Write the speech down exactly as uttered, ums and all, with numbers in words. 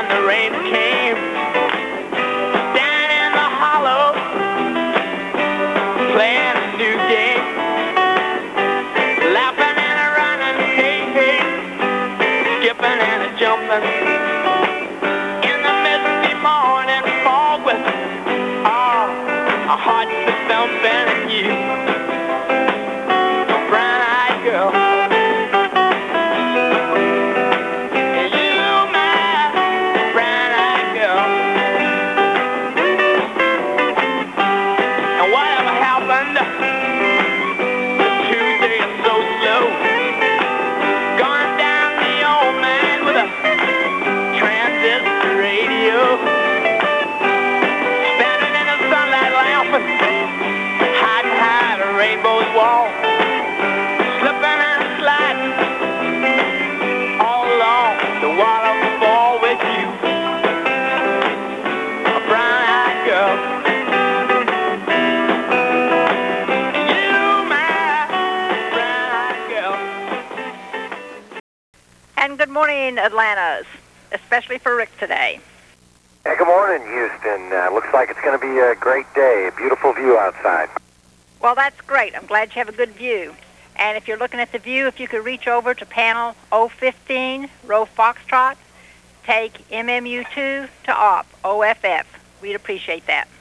when the rain came. Down in the hollow, playing a new game. Laughing and a running, hey, hey. Skipping and a jumping. In the misty morning fog with, oh, a heart that's thumping and you. A brown-eyed girl. Rainbow's wall, slipping and sliding all along the waterfall with you, a brown-eyed girl. You, my brown-eyed girl. And good morning, Atlantas, especially for Rick today. Hey, good morning, Houston. Uh, looks like it's going to be a great day, a beautiful view outside. Well, that's great. I'm glad you have a good view. And if you're looking at the view, if you could reach over to panel oh fifteen, row Foxtrot, take M M U two to op, O F F. We'd appreciate that.